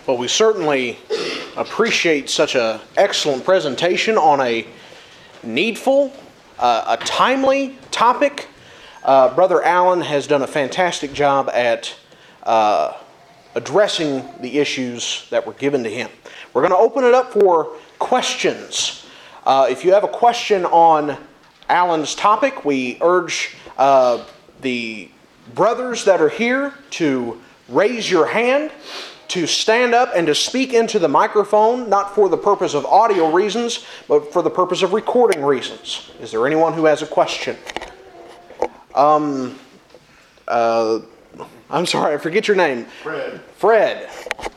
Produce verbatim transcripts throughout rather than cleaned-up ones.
Well, we certainly appreciate such an excellent presentation on a needful, uh, a timely topic. Uh, Brother Allen has done a fantastic job at uh, addressing the issues that were given to him. We're going to open it up for questions. Uh, if you have a question on Allen's topic, we urge uh, the brothers that are here to raise your hand, to stand up and to speak into the microphone, not for the purpose of audio reasons, but for the purpose of recording reasons. Is there anyone who has a question? Um, uh, I'm sorry, I forget your name. Fred. Fred.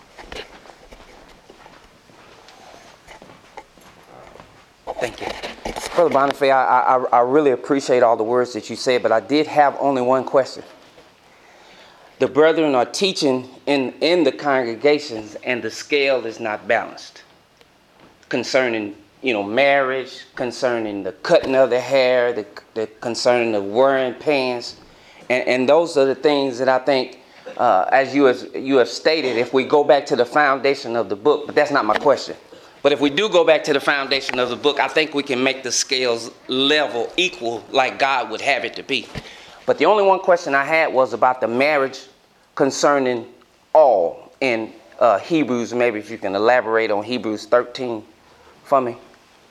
Thank you. Brother Bonifay, I, I, I really appreciate all the words that you said, but I did have only one question. The brethren are teaching in, in the congregations, and the scale is not balanced concerning, you know, marriage, concerning the cutting of the hair, the, the concerning the wearing pants, and, and those are the things that I think, uh, as you have, you have stated, if we go back to the foundation of the book, but that's not my question. But if we do go back to the foundation of the book, I think we can make the scales level, equal, like God would have it to be. But the only one question I had was about the marriage concerning all in uh, Hebrews. Maybe if you can elaborate on Hebrews thirteen for me.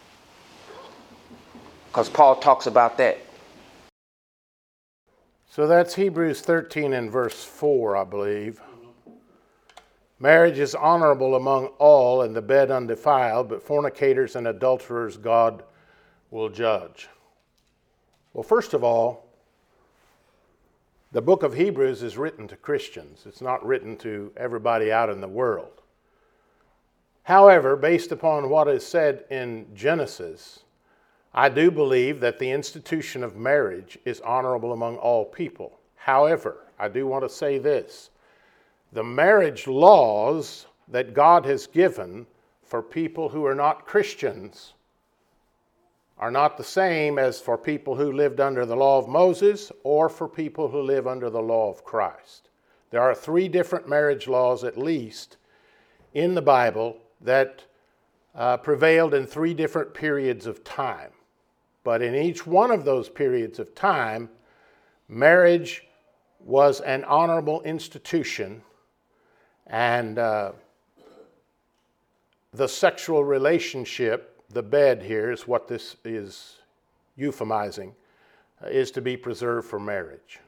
Because Paul talks about that. So that's Hebrews thirteen and verse four, I believe. Marriage is honorable among all, and the bed undefiled, but fornicators and adulterers God will judge. Well, first of all, the book of Hebrews is written to Christians. It's not written to everybody out in the world. However, based upon what is said in Genesis, I do believe that the institution of marriage is honorable among all people. However, I do want to say this. The marriage laws that God has given for people who are not Christians are not the same as for people who lived under the law of Moses or for people who live under the law of Christ. There are three different marriage laws, at least, in the Bible that uh, prevailed in three different periods of time. But in each one of those periods of time, marriage was an honorable institution, and uh, the sexual relationship, the bed here is what this is euphemizing, uh, is to be preserved for marriage.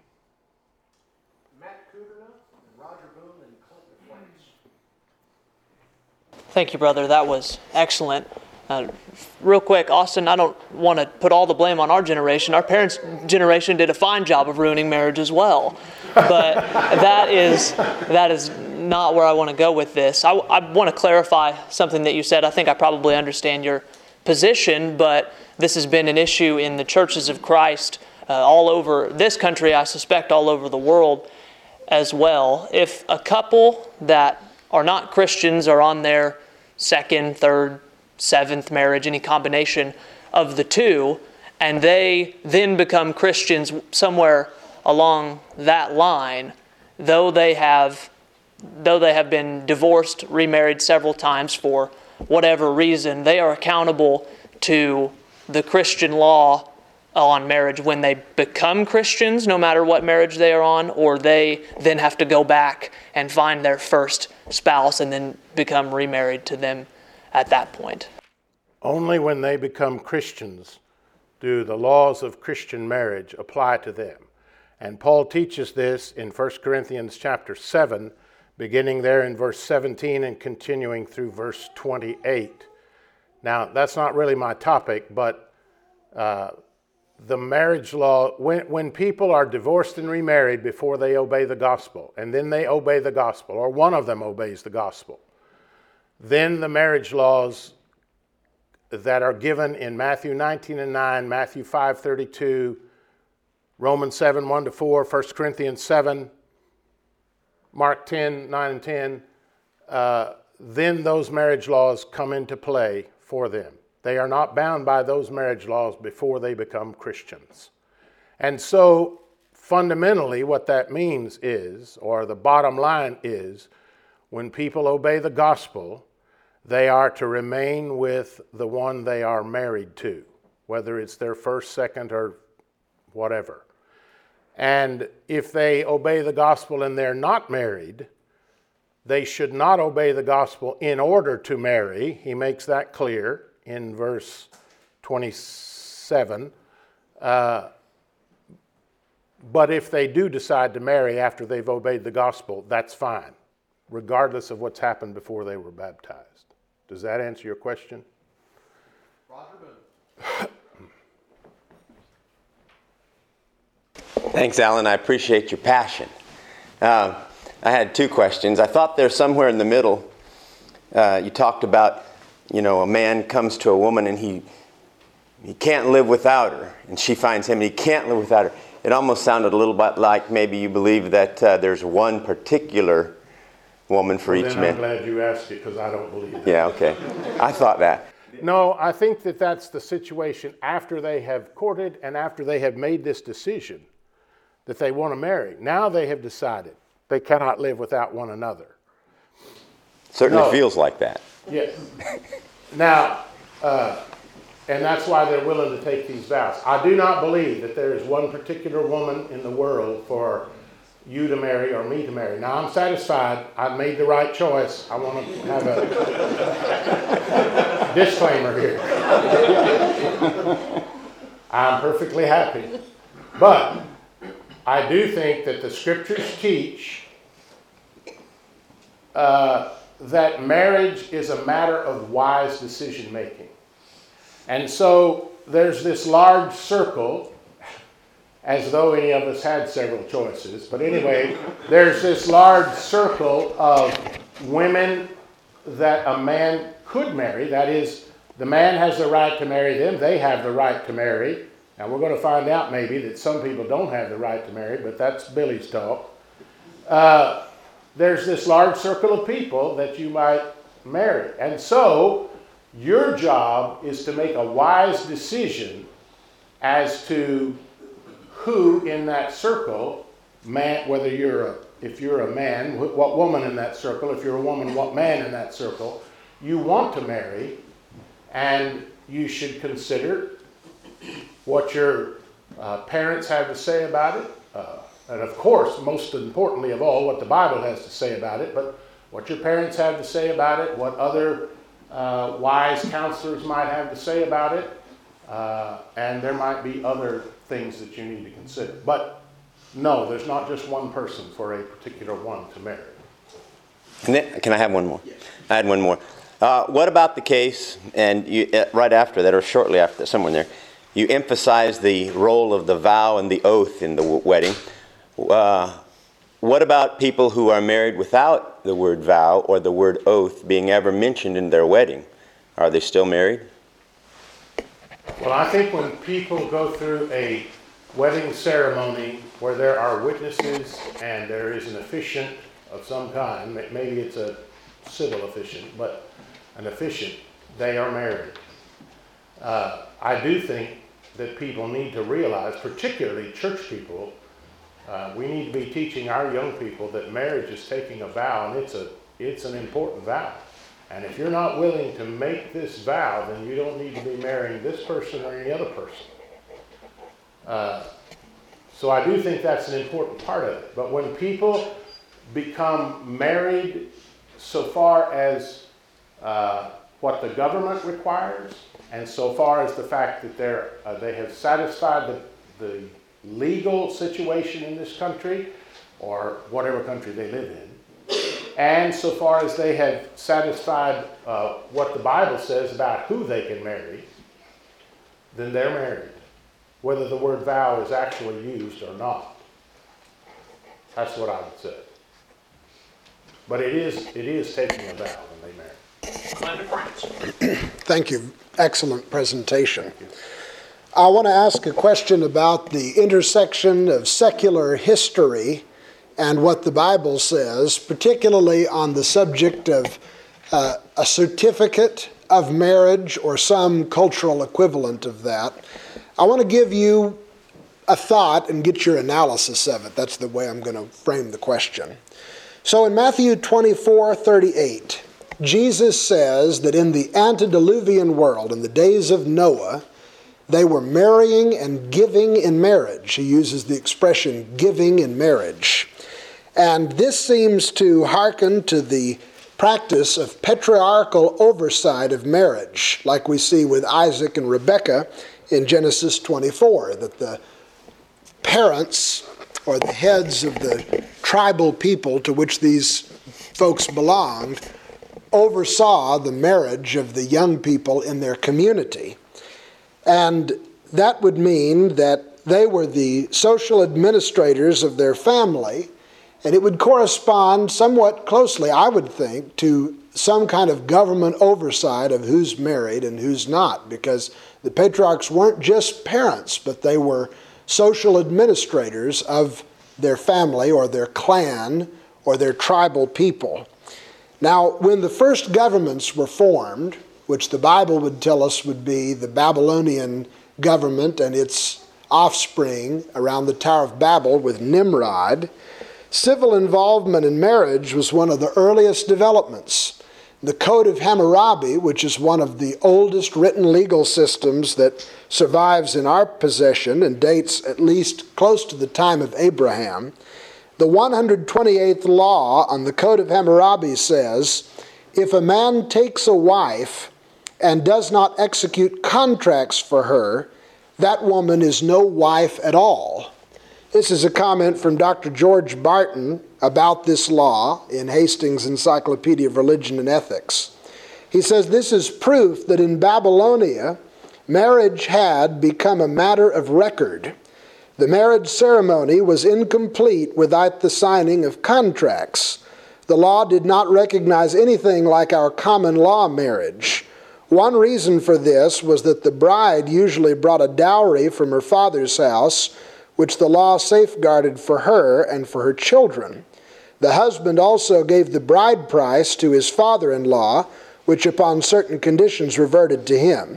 Matt Kudrna, and Roger Boone, and Clinton Flames. Thank you, brother. That was excellent. Uh, real quick, Austin, I don't want to put all the blame on our generation. Our parents' generation did a fine job of ruining marriage as well. But that is that is not where I want to go with this. I, I want to clarify something that you said. I think I probably understand your position, but this has been an issue in the churches of Christ uh, all over this country, I suspect all over the world as well. If a couple that are not Christians are on their second, third, seventh marriage, any combination of the two, and they then become Christians somewhere along that line, though they have though they have been divorced, remarried several times for whatever reason, they are accountable to the Christian law on marriage when they become Christians, no matter what marriage they are on, or they then have to go back and find their first spouse and then become remarried to them at that point. Only when they become Christians do the laws of Christian marriage apply to them. And Paul teaches this in First Corinthians chapter seven, beginning there in verse seventeen and continuing through verse twenty-eight. Now, that's not really my topic, but uh, the marriage law, when, when people are divorced and remarried before they obey the gospel, and then they obey the gospel, or one of them obeys the gospel, then the marriage laws that are given in Matthew nineteen and nine, Matthew five thirty-two, Romans seven one to four, First Corinthians seven, Mark ten nine and ten, uh, then those marriage laws come into play for them. They are not bound by those marriage laws before they become Christians. And so fundamentally what that means is, or the bottom line is, when people obey the gospel, they are to remain with the one they are married to, whether it's their first, second, or whatever. And if they obey the gospel and they're not married, they should not obey the gospel in order to marry. He makes that clear in verse twenty-seven. Uh, but if they do decide to marry after they've obeyed the gospel, that's fine, regardless of what's happened before they were baptized. Does that answer your question? Thanks, Alan. I appreciate your passion. Uh, I had two questions. I thought there's somewhere in the middle, uh, you talked about, you know, a man comes to a woman and he he can't live without her, and she finds him and he can't live without her. It almost sounded a little bit like maybe you believe that uh, there's one particular woman for well, each then man. I'm glad you asked it, because I don't believe that. Yeah, okay. I thought that. No, I think that that's the situation after they have courted and after they have made this decision that they want to marry. Now they have decided they cannot live without one another. Certainly No. feels like that. Yes. Now, uh, and that's why they're willing to take these vows. I do not believe that there is one particular woman in the world for you to marry or me to marry. Now, I'm satisfied. I've made the right choice. I want to have a disclaimer here. I'm perfectly happy. But I do think that the scriptures teach uh, that marriage is a matter of wise decision making. And so there's this large circle, as though any of us had several choices. But anyway, there's this large circle of women that a man could marry. That is, the man has the right to marry them. They have the right to marry. Now, we're going to find out maybe that some people don't have the right to marry, but that's Billy's talk. Uh, there's this large circle of people that you might marry. And so your job is to make a wise decision as to who in that circle, man, whether you're a, if you're a man, what woman in that circle, if you're a woman, what man in that circle, you want to marry, and you should consider what your uh, parents have to say about it, uh, and of course, most importantly of all, what the Bible has to say about it, but what your parents have to say about it, what other uh, wise counselors might have to say about it, uh, and there might be other things that you need to consider. But no, there's not just one person for a particular one to marry. And then, can I have one more? Yes. I had one more. Uh, what about the case, and you, uh, right after that, or shortly after that, somewhere in there, you emphasize the role of the vow and the oath in the w- wedding. Uh, what about people who are married without the word vow or the word oath being ever mentioned in their wedding? Are they still married? Well, I think when people go through a wedding ceremony where there are witnesses and there is an officiant of some kind, maybe it's a civil officiant, but an officiant, they are married. Uh, I do think that people need to realize, particularly church people, uh, we need to be teaching our young people that marriage is taking a vow, and it's a it's an important vow. And if you're not willing to make this vow, then you don't need to be marrying this person or any other person. Uh, so I do think that's an important part of it. But when people become married so far as uh, what the government requires, and so far as the fact that they're, uh, they have satisfied the, the legal situation in this country, or whatever country they live in, and so far as they have satisfied uh, what the Bible says about who they can marry, then they're married, whether the word vow is actually used or not. That's what I would say. But it is it is taking a vow when they marry. Thank you. Excellent presentation. I want to ask a question about the intersection of secular history and what the Bible says, particularly on the subject of uh, a certificate of marriage or some cultural equivalent of that. I want to give you a thought and get your analysis of it. That's the way I'm going to frame the question. So in Matthew twenty-four thirty-eight, Jesus says that in the antediluvian world, in the days of Noah, they were marrying and giving in marriage. He uses the expression giving in marriage. And this seems to hearken to the practice of patriarchal oversight of marriage, like we see with Isaac and Rebekah in Genesis twenty-four, that the parents or the heads of the tribal people to which these folks belonged oversaw the marriage of the young people in their community. And that would mean that they were the social administrators of their family, and it would correspond somewhat closely, I would think, to some kind of government oversight of who's married and who's not, because the patriarchs weren't just parents, but they were social administrators of their family or their clan or their tribal people. Now, when the first governments were formed, which the Bible would tell us would be the Babylonian government and its offspring around the Tower of Babel with Nimrod, civil involvement in marriage was one of the earliest developments. The Code of Hammurabi, which is one of the oldest written legal systems that survives in our possession and dates at least close to the time of Abraham, the one hundred twenty-eighth law on the Code of Hammurabi says, if a man takes a wife and does not execute contracts for her, that woman is no wife at all. This is a comment from Doctor George Barton about this law in Hastings' Encyclopedia of Religion and Ethics. He says this is proof that in Babylonia, marriage had become a matter of record. The marriage ceremony was incomplete without the signing of contracts. The law did not recognize anything like our common law marriage. One reason for this was that the bride usually brought a dowry from her father's house, which the law safeguarded for her and for her children. The husband also gave the bride price to his father-in-law, which upon certain conditions reverted to him.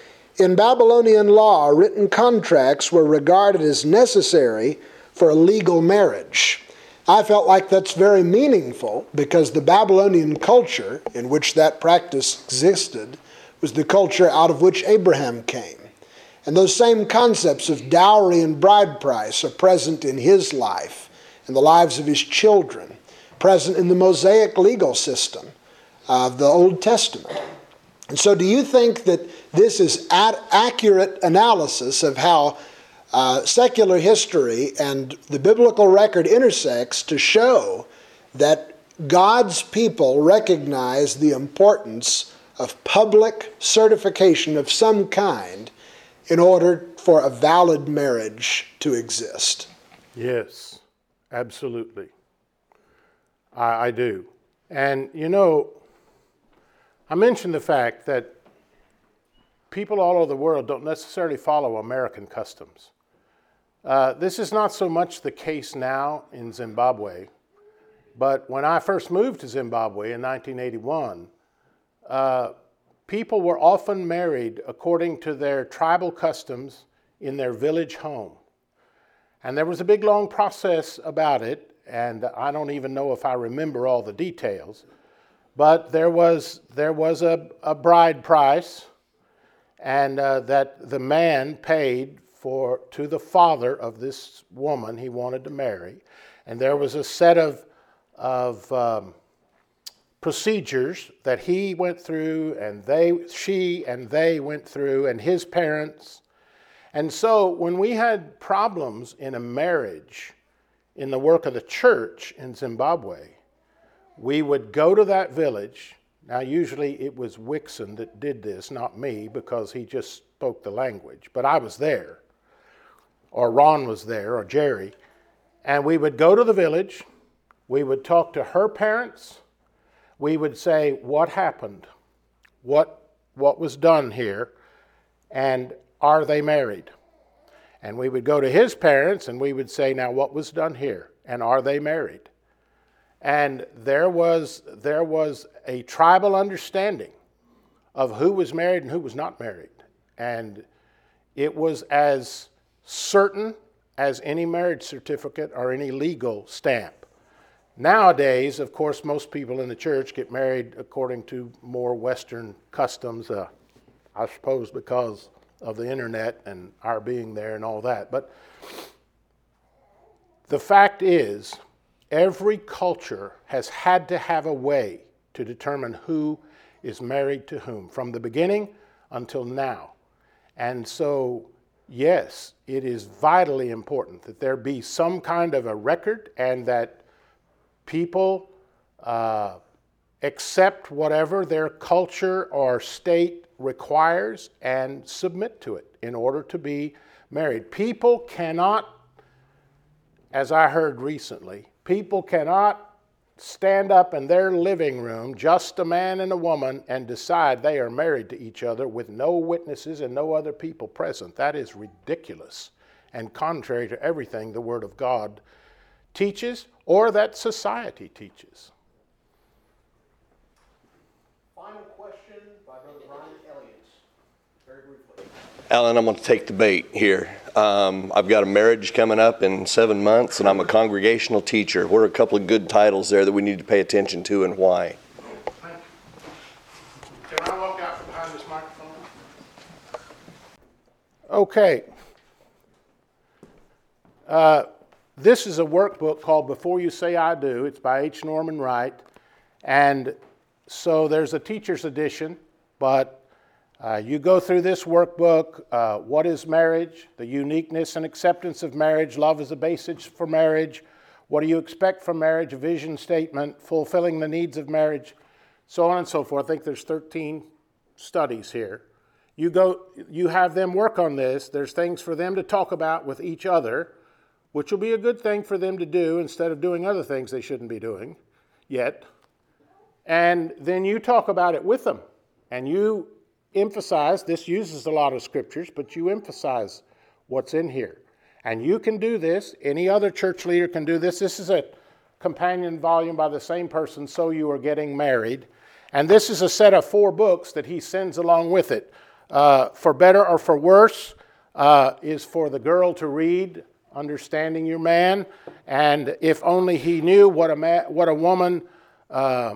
In Babylonian law, written contracts were regarded as necessary for a legal marriage. I felt like that's very meaningful because the Babylonian culture in which that practice existed was the culture out of which Abraham came. And those same concepts of dowry and bride price are present in his life and the lives of his children, present in the Mosaic legal system of the Old Testament. And so do you think that this is an accurate analysis of how uh, secular history and the biblical record intersects to show that God's people recognize the importance of public certification of some kind in order for a valid marriage to exist? Yes, absolutely. I, I do. And, you know, I mentioned the fact that people all over the world don't necessarily follow American customs. Uh, this is not so much the case now in Zimbabwe, but when I first moved to Zimbabwe in nineteen eighty-one, uh, people were often married according to their tribal customs in their village home. And there was a big, long process about it, and I don't even know if I remember all the details, but there was there was a, a bride price, and uh, that the man paid for to the father of this woman he wanted to marry. And there was a set of, of um, procedures that he went through, and they, she and they went through, and his parents. And so when we had problems in a marriage in the work of the church in Zimbabwe, we would go to that village. Now usually it was Wixon that did this, not me, because he just spoke the language, but I was there, or Ron was there, or Jerry, and we would go to the village, we would talk to her parents, we would say, what happened? What, what was done here? And are they married? And we would go to his parents and we would say, now what was done here? And are they married? And there was, there was a tribal understanding of who was married and who was not married. And it was as certain as any marriage certificate or any legal stamp. Nowadays, of course, most people in the church get married according to more Western customs, uh, I suppose because of the internet and our being there and all that. But the fact is, every culture has had to have a way to determine who is married to whom, from the beginning until now. And so, yes, it is vitally important that there be some kind of a record and that people uh, accept whatever their culture or state requires and submit to it in order to be married. People cannot, as I heard recently, people cannot stand up in their living room, just a man and a woman, and decide they are married to each other with no witnesses and no other people present. That is ridiculous and contrary to everything the Word of God teaches or that society teaches. Final question by Brother Brian Elliott. Very briefly. Alan, I'm going to take the bait here. Um, I've got a marriage coming up in seven months, and I'm a congregational teacher. What are a couple of good titles there that we need to pay attention to, and why? Can I walk out from behind this microphone? Okay. Uh, this is a workbook called Before You Say I Do. It's by H. Norman Wright. And so there's a teacher's edition, but Uh, you go through this workbook, uh, what is marriage, the uniqueness and acceptance of marriage, love is a basis for marriage, what do you expect from marriage, a vision statement, fulfilling the needs of marriage, so on and so forth. I think there's thirteen studies here. You go, you have them work on this. There's things for them to talk about with each other, which will be a good thing for them to do instead of doing other things they shouldn't be doing yet. And then you talk about it with them, and you emphasize, this uses a lot of scriptures, but you emphasize what's in here. And you can do this. Any other church leader can do this. This is a companion volume by the same person, So You Are Getting Married. And this is a set of four books that he sends along with it. Uh, for Better or For Worse uh, is for the girl to read, Understanding Your Man. And If Only He Knew What a, ma- what a Woman, uh,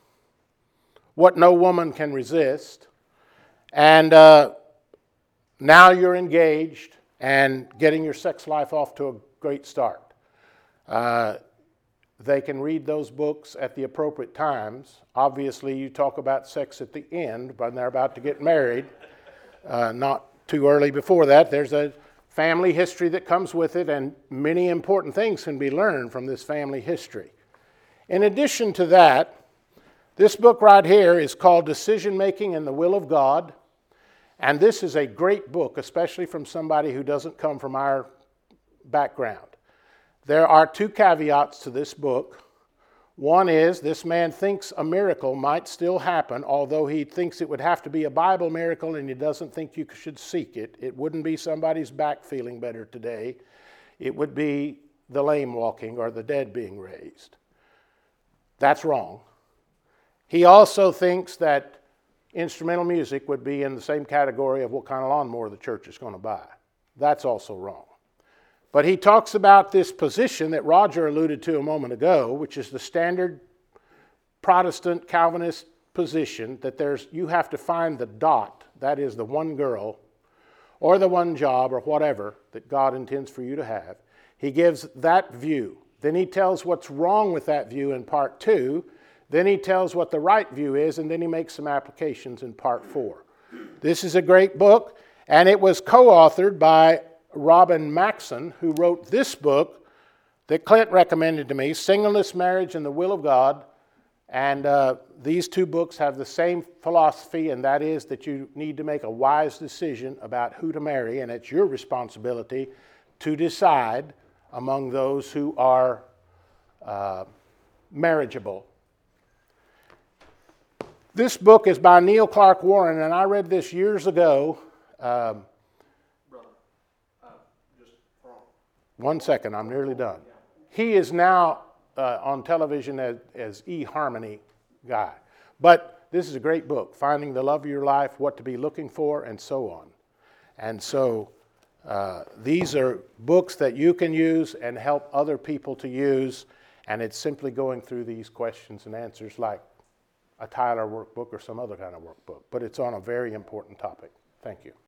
What No Woman Can Resist. And uh, Now You're Engaged and Getting Your Sex Life Off to a Great Start. Uh, they can read those books at the appropriate times. Obviously, you talk about sex at the end when they're about to get married, uh, not too early before that. There's a family history that comes with it, and many important things can be learned from this family history. In addition to that, this book right here is called Decision Making in the Will of God. And this is a great book, especially from somebody who doesn't come from our background. There are two caveats to this book. One is this man thinks a miracle might still happen, although he thinks it would have to be a Bible miracle and he doesn't think you should seek it. It wouldn't be somebody's back feeling better today. It would be the lame walking or the dead being raised. That's wrong. He also thinks that instrumental music would be in the same category of what kind of lawnmower the church is going to buy. That's also wrong. But he talks about this position that Roger alluded to a moment ago, which is the standard Protestant Calvinist position that there's you have to find the dot, that is the one girl or the one job or whatever that God intends for you to have. He gives that view. Then he tells what's wrong with that view in part two. Then he tells what the right view is, and then he makes some applications in part four. This is a great book, and it was co-authored by Robin Maxson, who wrote this book that Clint recommended to me, Singleness, Marriage, and the Will of God. And uh, these two books have the same philosophy, and that is that you need to make a wise decision about who to marry, and it's your responsibility to decide among those who are uh, marriageable. This book is by Neil Clark Warren, and I read this years ago. Um, Brother, uh, just wrong. One second, I'm nearly done. He is now uh, on television as, as eHarmony guy. But this is a great book, Finding the Love of Your Life, What to Be Looking For, and so on. And so uh, these are books that you can use and help other people to use. And it's simply going through these questions and answers like a Tyler workbook or some other kind of workbook. But it's on a very important topic. Thank you.